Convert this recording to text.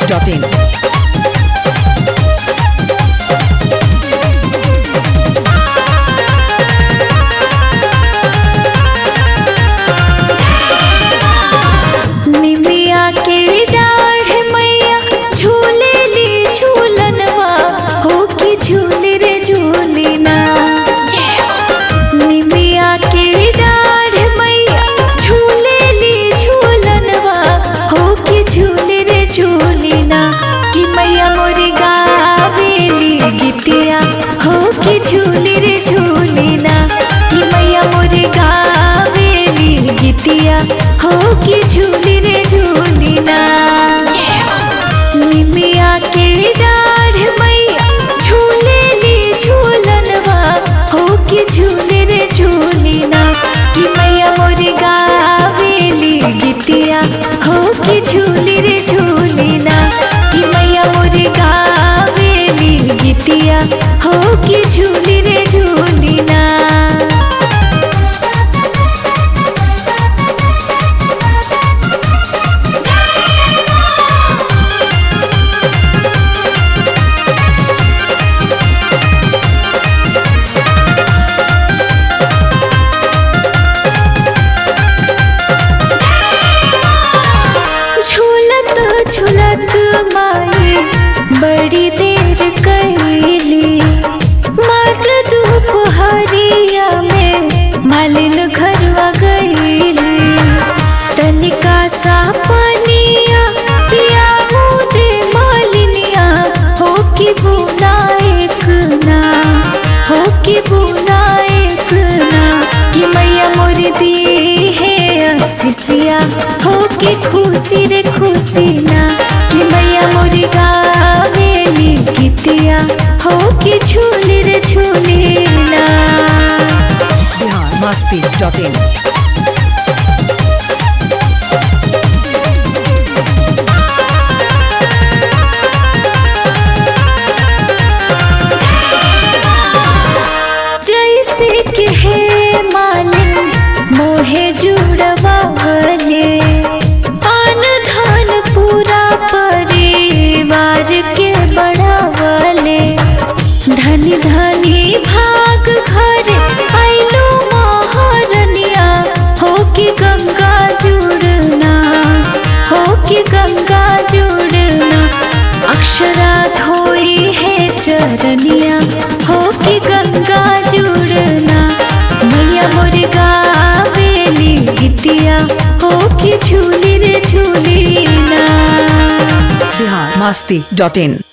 biharmasti.in निमिया के डाढ़ मैया झूले ली झूलनवा हो कि झूले रे झूलिना। निमिया के डाढ़ मैया झूले ली झूलनवा हो कि झूले रे झूलिना। कि मैया मोरी गावेली गीतिया हो कि झूले रे झूलिना। कि मैया मोरी गावेली गीतिया हो कि झूली रे झूलिना। निमिया के डाढ़ मैया झूले ली झूलनवा हो कि झूले रे झूलिना। कि मैया मोरी गावेली गीतिया हो कि झूली रे झूलिना। कि मैया मोरी गावेली गीतिया हो कि झूली रे झूलिना। झूलत झूलत माई बड़ी देर कैली। मत दोपहरिया में मालिन घरवा गईली। तनिका सा पनिया पिया दे मालिनिया हो कि बुना एक ना हो कि बुना एक ना। कि मैया मोरी दी है आशीषिया हो कि खुशी रे खुशी ना। कि मैया मोरी गावेली गीतिया हो कि झूली रे झूलिना। biharmasti.in जैसे कि है मालिन मोहे जुड़वाले। अन धन पूरा परिवार के बढ़ावले। धनी धनी भाग घर आइलो महारनिया हो कि गंगा जुड़ना हो कि गंगा जुड़ना। अक्षरा धोई है चरनिया हो कि गंगा जुड़ना। मैया मोरी गावेली गीतिया हो कि झूली रे झूलिना। biharmasti.in